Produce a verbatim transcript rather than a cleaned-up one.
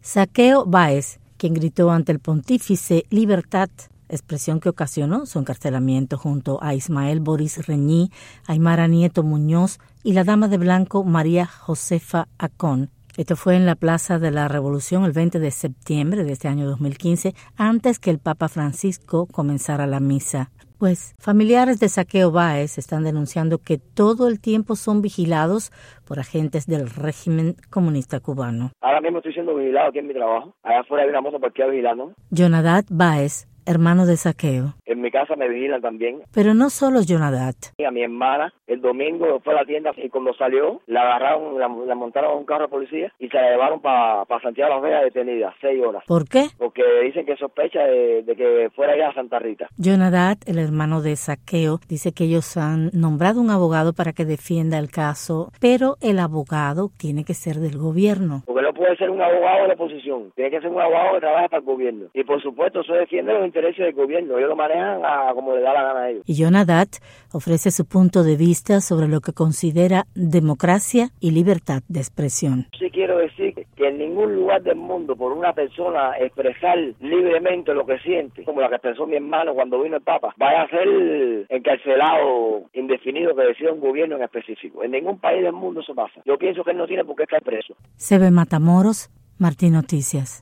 Zaqueo Báez, quien gritó ante el pontífice «Libertad», expresión que ocasionó su encarcelamiento junto a Ismael Boris Reñí, Aymara Nieto Muñoz y la dama de blanco María Josefa Acón. Esto fue en la Plaza de la Revolución el veinte de septiembre de este año dos mil quince, antes que el Papa Francisco comenzara la misa. Pues familiares de Zaqueo Báez están denunciando que todo el tiempo son vigilados por agentes del régimen comunista cubano. Ahora mismo estoy siendo vigilado aquí en mi trabajo. Allá afuera hay una moto porque vigilando. Jonadat Báez, hermano de Zaqueo. En mi casa me vigilan también. Pero no solo Jonadat. A mi hermana, el domingo fue a la tienda y cuando salió, la agarraron, la, la montaron a un carro de policía y se la llevaron para pa Santiago de las Vegas detenida, seis horas. ¿Por qué? Porque dicen que sospecha de, de que fuera allá a Santa Rita. Jonadat, el hermano de Zaqueo, dice que ellos han nombrado un abogado para que defienda el caso, pero el abogado tiene que ser del gobierno. Porque no puede ser un abogado de la oposición, tiene que ser un abogado que trabaja para el gobierno. Y por supuesto, eso defiende los intereses del gobierno, ellos lo manejan a como le da la gana a ellos. Y Jonadat ofrece su punto de vista sobre lo que considera democracia y libertad de expresión. Sí quiero decir que en ningún lugar del mundo por una persona expresar libremente lo que siente, como la que expresó mi hermano cuando vino el Papa, vaya a ser encarcelado indefinido que decida un gobierno en específico. En ningún país del mundo eso pasa. Yo pienso que él no tiene por qué estar preso. Sebe Matamoros, Martín Noticias.